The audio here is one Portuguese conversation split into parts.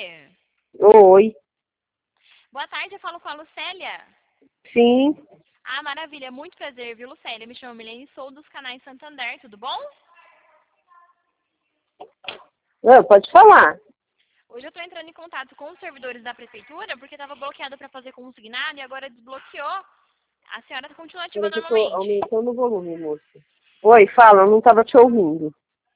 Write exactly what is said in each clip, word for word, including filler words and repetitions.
tarde. Oi. Boa tarde, eu falo com a Lucélia. Sim. Ah, maravilha, muito prazer, viu, Lucélia? Me chamo Milene, sou dos canais Santander, tudo bom? Ah, pode falar. Hoje eu estou entrando em contato com os servidores da prefeitura porque estava bloqueado para fazer consignado e agora desbloqueou. A senhora continua ativa Peraí que eu tô normalmente. aumentando o volume, moça. Oi, fala, eu não estava te ouvindo.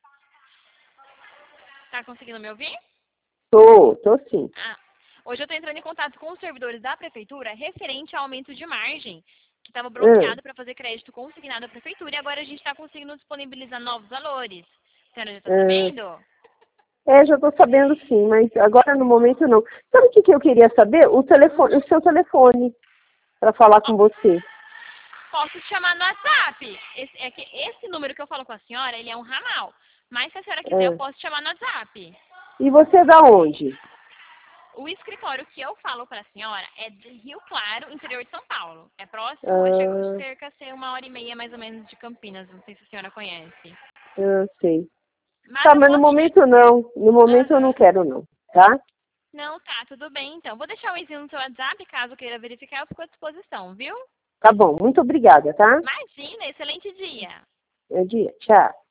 Tá conseguindo me ouvir? Tô, tô sim. Ah, hoje eu estou entrando em contato com os servidores da prefeitura referente ao aumento de margem, que estava Ah, bloqueado para fazer crédito consignado à prefeitura e agora a gente está conseguindo disponibilizar novos valores. A senhora já está ah. sabendo? É, já tô sabendo sim, mas agora no momento não. Sabe o que, que eu queria saber? O telefone, o seu telefone, para falar com você. Posso te chamar no WhatsApp. Esse, é que esse número que eu falo com a senhora, ele é um ramal. Mas se a senhora quiser, eu Ah. posso te chamar no WhatsApp. E você é da onde? O escritório que eu falo para a senhora é de Rio Claro, interior de São Paulo. É próximo, é chega Ah, cerca a ser uma hora e meia mais ou menos de Campinas. Não sei se a senhora conhece. ah, sei. Mas Tá, eu mas no posso te... momento não. No momento eu não Aham. quero não, tá? Não, tá, tudo bem então. Vou deixar o izinho no seu WhatsApp, caso queira verificar, eu fico à disposição, viu? Tá bom, muito obrigada, tá? Imagina, excelente dia. Bom dia, tchau.